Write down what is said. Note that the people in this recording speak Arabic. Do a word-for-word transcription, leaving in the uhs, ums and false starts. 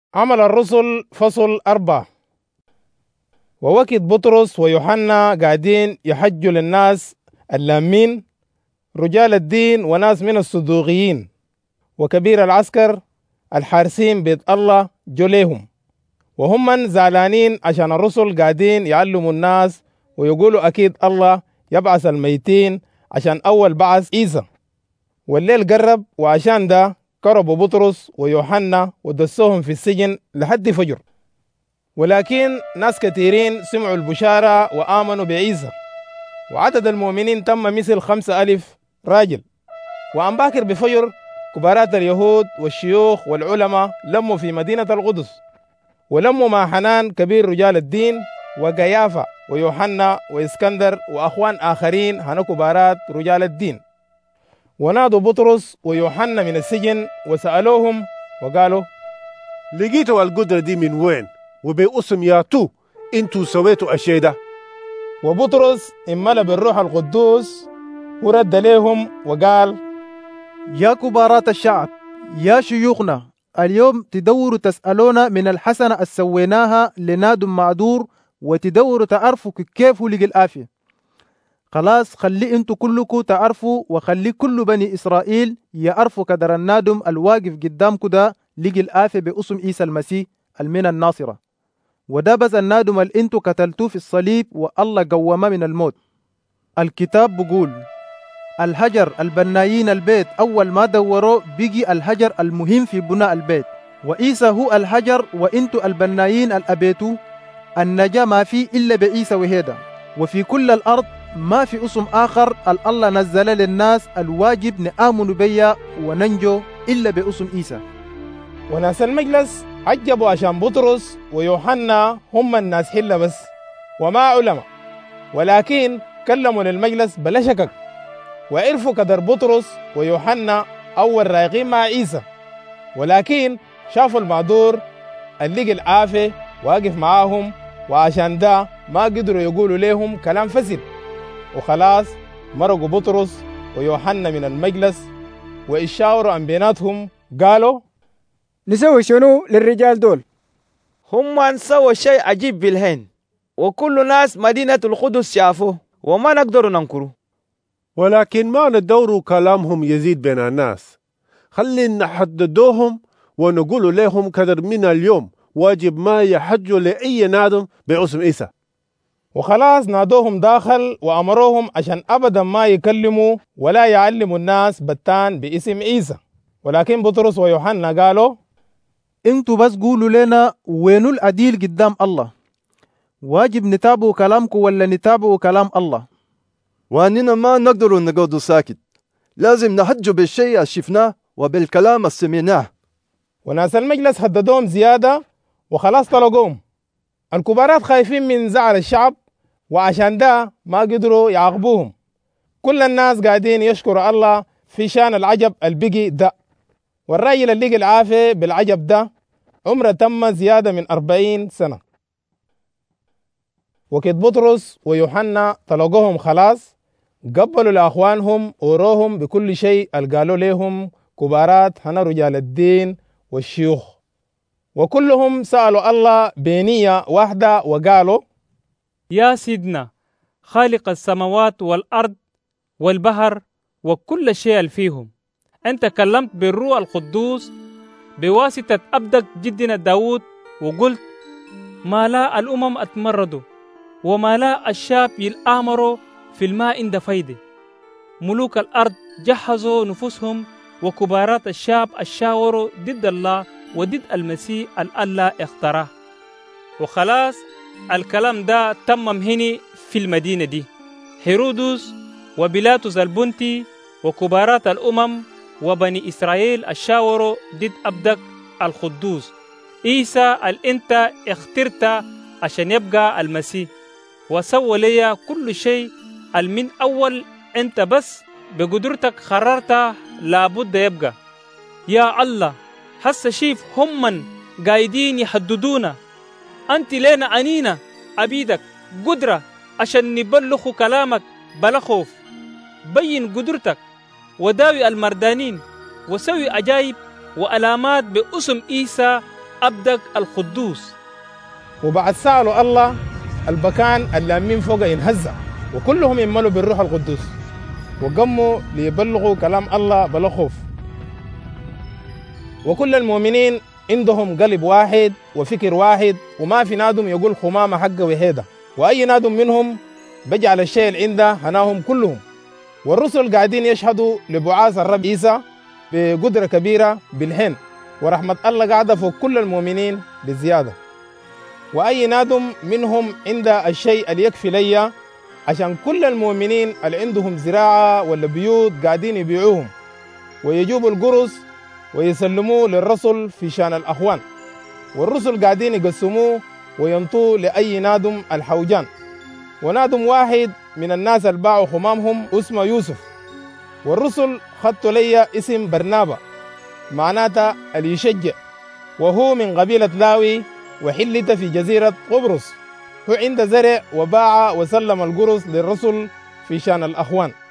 عمل الرسل فصل أربعة. ووقت بطرس ويوحنا قاعدين يحجوا للناس اللامين، رجال الدين وناس من الصدوقيين وكبير العسكر الحارسين بيت الله جو ليهم، وهم من زعلانين عشان الرسل قاعدين يعلموا الناس ويقولوا أكيد الله يبعث الميتين عشان أول بعث عيسى. والليل قرب، وعشان ده كربوا بطرس ويوحنا ودسوهم في السجن لحد فجر. ولكن ناس كثيرين سمعوا البشارة وآمنوا بعيسى، وعدد المؤمنين تم مثل خمسة ألف راجل. وعن باكر بفجر كبارات اليهود والشيوخ والعلماء لموا في مدينة القدس، ولموا مع حنان كبير رجال الدين وقيافة ويوحنا وإسكندر وأخوان آخرين هنا كبارات رجال الدين، ونادوا بطرس ويوحنا من السجن وسألوهم وقالوا: لقيتوا القدرة دي من وين؟ وباسم ياتو انتوا سويتوا الشيء ده؟ وبطرس املأ بالروح القدوس ورد لهم وقال: يا كبارات الشعب، يا شيوخنا، اليوم تدوروا تسألونا من الحسنة السويناها لنادم معذور، وتدوروا تعرفوا كيف لقي الآفية. خلاص، خلي انتوا كلكم تعرفوا، وخلي كل بني إسرائيل يعرفوا قدر النادم الواقف قدامكم ده لقي الآفية باسم عيسى المسيح المن الناصرة. وده بس النادم اللي انتوا قتلتوه في الصليب والله قومه من الموت. الكتاب بيقول: الحجر البنايين البيت أول ما دوروه بيجي الحجر المهم في بناء البيت، وعيسى هو الحجر، وانتوا البنايين الأبيتو. النجاة ما في إلا بعيسى وهيدا، وفي كل الأرض ما في اسم آخر الله نزل للناس الواجب نآمن بيا وننجو إلا باسم عيسى. وناس المجلس عجبوا عشان بطرس ويوحنا هم الناس حلة بس وما علماء، ولكن كلموا للمجلس بلا شكك، وعرفوا قدر بطرس ويوحنا أول رايقين مع عيسى، ولكن شافوا المعذور اللي لقي العافية واقف معاهم، وعشان ده ما قدروا يقولوا لهم كلام فسد، وخلاص مرقوا بطرس ويوحنا من المجلس، وإشاوروا عن بيناتهم قالوا: نسوي شنو للرجال دول؟ هم سووا شيء عجيب بالهين، وكل ناس مدينة القدس شافوه وما نقدر ننكره، ولكن ما ندوروا كلامهم يزيد بين الناس. خلينا نحددوهم ونقول لهم قدر من اليوم واجب ما يحجوا لأي نادم باسم عيسى. وخلاص نادوهم داخل وأمروهم عشان أبدا ما يكلموا ولا يعلموا الناس بتان باسم عيسى. ولكن بطرس ويوحنا قالوا: انتوا بس قولوا لنا وينو العديل قدام الله؟ واجب نتابعوا كلامكم ولا نتابعوا كلام الله؟ وأننا ما نقدر نقعد ساكت، لازم نحج بالشيء اللي شفناه وبالكلام اللي سمعناه. وناس المجلس هددوهم زيادة وخلاص طلقوهم. الكبارات خايفين من زعل الشعب، وعشان ده ما قدروا يعاقبوهم. كل الناس قاعدين يشكروا الله في شان العجب البقي ده. والراجل اللي لقي العافية بالعجب ده عمره تم زيادة من أربعين سنة. وقت بطرس ويوحنا طلقوهم خلاص، قبلوا لأخوانهم وروهم بكل شيء قالوا لهم كبارات هنا رجال الدين والشيوخ، وكلهم سألوا الله بنية واحدة وقالوا: يا سيدنا خالق السماوات والأرض والبحر وكل شيء اللي فيهم، أنت كلمت بالروح القدوس بواسطة أبدك جدنا داود وقلت: ما لا الأمم أتمردوا وما لا الشعب يلآمروا في الماء عند فيده. ملوك الأرض جهزوا نفوسهم، وكبارات الشعب الشاوروا ضد الله وضد المسيح الله اختاره. وخلاص الكلام ده تمم هنا في المدينة دي. هيرودس وبيلاطس البنطي وكبارات الأمم وبني إسرائيل الشاوروا ضد أبدك القدوس عيسى اللي أنت اخترت عشان يبقى المسيح، وسوى لي كل شيء المن أول أنت بس بقدرتك خررت لابد يبقى. يا الله، حس شيف هم من قايدين يحددونا، أنت لنا عنينا عبيدك قدرة عشان نبلغ كلامك بلا خوف. بين قدرتك وداوي المردانين، وسوي عجائب وعلامات باسم عيسى أبدك القدوس. وبعد سألوا الله البكان اللامين فوق ينهزع، وكلهم يملوا بالروح القدوس وقموا ليبلغوا كلام الله بلا خوف. وكل المؤمنين عندهم قلب واحد وفكر واحد، وما في نادم يقول خمامة حق وهيدا، وأي نادم منهم بجعل الشيء اللي عنده هناهم كلهم. والرسل قاعدين يشهدوا لبعاث الرب عيسى بقدرة كبيرة بالحين، ورحمة الله قاعدة فوق كل المؤمنين بزيادة. وأي نادم منهم عنده الشيء اللي يكفي ليا، عشان كل المؤمنين اللي عندهم زراعة ولا بيوت قاعدين يبيعوهم ويجيبوا القرص ويسلموه للرسل في شان الأخوان، والرسل قاعدين يقسموه وينطوه لأي نادم الحوجان. ونادم واحد من الناس اللي باعوا خمامهم اسمه يوسف، والرسل خطوا لي اسم برنابا معناتها اللي يشجع، وهو من قبيلة لاوي وحلت في جزيرة قبرص. هو عنده زرع وباع وسلم القرص للرسل في شان الأخوان.